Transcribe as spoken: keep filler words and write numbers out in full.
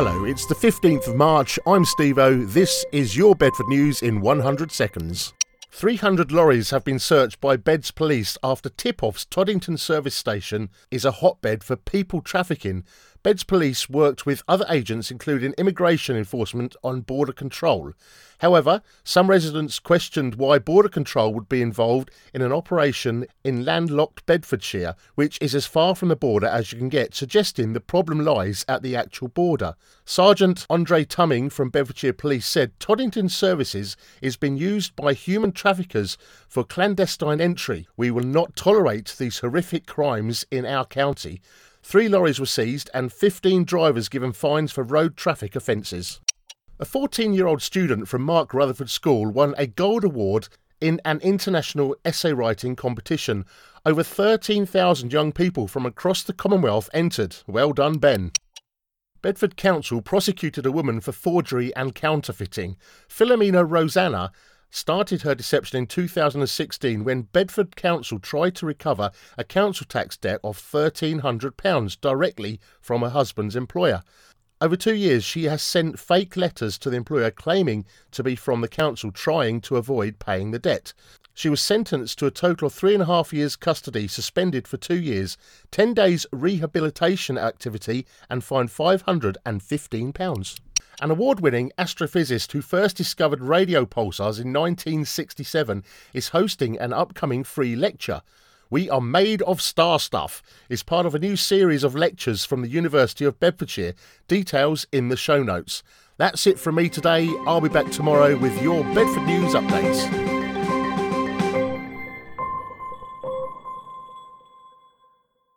Hello, it's the fifteenth of March, I'm Steve-O, this is your Bedford News in one hundred seconds. three hundred lorries have been searched by Beds Police after tip-offs Toddington service station is a hotbed for people trafficking. Beds Police worked with other agents including immigration enforcement on border control. However, some residents questioned why border control would be involved in an operation in landlocked Bedfordshire, which is as far from the border as you can get, suggesting the problem lies at the actual border. Sergeant Andre Tumming from Bedfordshire Police said Toddington Services is being used by human traffickers for clandestine entry. We will not tolerate these horrific crimes in our county. Three lorries were seized and fifteen drivers given fines for road traffic offences. A fourteen-year-old student from Mark Rutherford School won a gold award in an international essay writing competition. Over thirteen thousand young people from across the Commonwealth entered. Well done, Ben. Bedford Council prosecuted a woman for forgery and counterfeiting. Philomena Rosanna started her deception in two thousand sixteen when Bedford Council tried to recover a council tax debt of one thousand three hundred pounds directly from her husband's employer. Over two years, she has sent fake letters to the employer claiming to be from the council, trying to avoid paying the debt. She was sentenced to a total of three and a half years custody, suspended for two years, ten days rehabilitation activity and fined five hundred fifteen pounds. An award-winning astrophysicist who first discovered radio pulsars in nineteen sixty-seven is hosting an upcoming free lecture. We Are Made of Star Stuff is part of a new series of lectures from the University of Bedfordshire. Details in the show notes. That's it from me today. I'll be back tomorrow with your Bedford News updates.